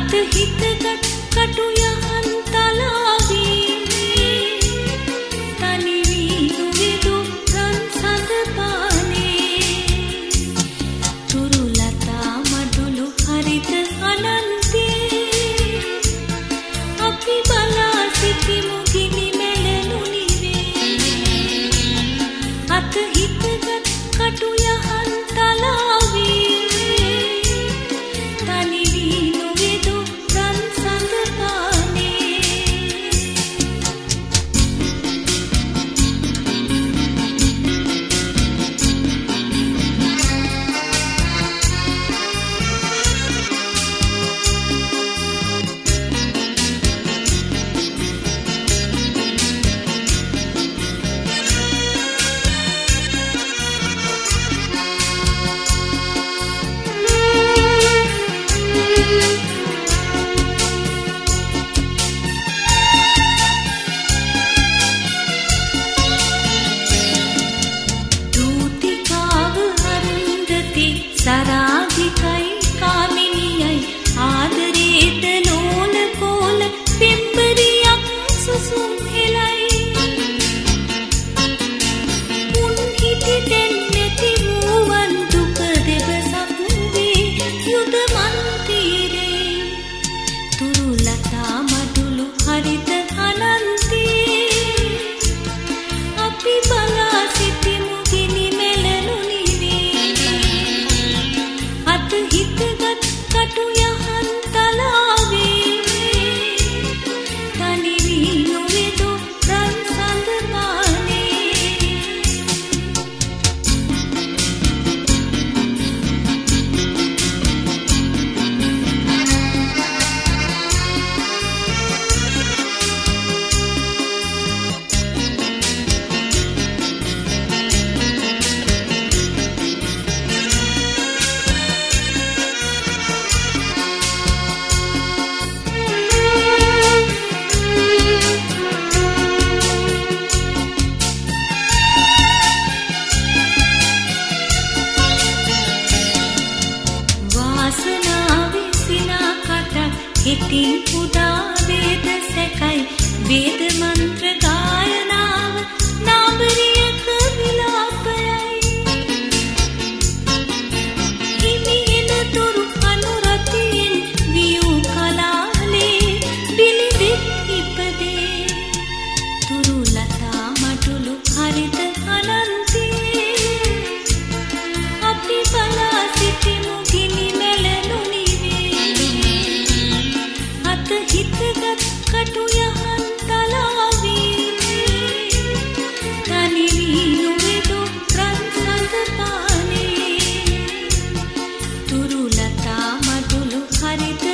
අත හිතගත් කටු යහන් තලාවී තනි වී නුවිදු රන් සඳ පානේ තුරු ලතා මඩුළු හරිත අනන්තේ අපි බලා සිටිමු ගිනි මැලෙනු නිවේ අත හිතගත් කටු යහන් තලාවී තනි වී නුවිදු රන් සඳ පානේ සරාධිකයි කාමිනියයි ආදරේත ලෝල කෝල පෙම්බරියක් සුසුම් හෙලයි මුන් හිටි දැන් නැති වූවන් දුක දෙවසක් වේ යුද මන්තිරේ තුරු ලතා මඩුළු හරිත අනන්තේ අපි බලා සිටිමු ගිනි මැලෙනු අත හිතගත් කටු යහන් තලාවේ තනි වී නොවෙදු රන් සඳ පානේ හිතින් උදා වේද සැකයි වේද මන්ත්‍ර ගායනාව නාඹරියක විලාපයයි හිමිහෙන තුරු අනුරතියෙන් වියූ කලාලේ පිළිවෙත් ඉපදේ තුරු ලතා මඩුළු හරිත අනන්තේ අපි බලා සිටිමු ගිනි මැලෙනු අත හිතගත් කටු යහන් තලාවී තනි වී නොවෙදු රන් සඳ පානේ තුරු ලතා මඩුළු හරිත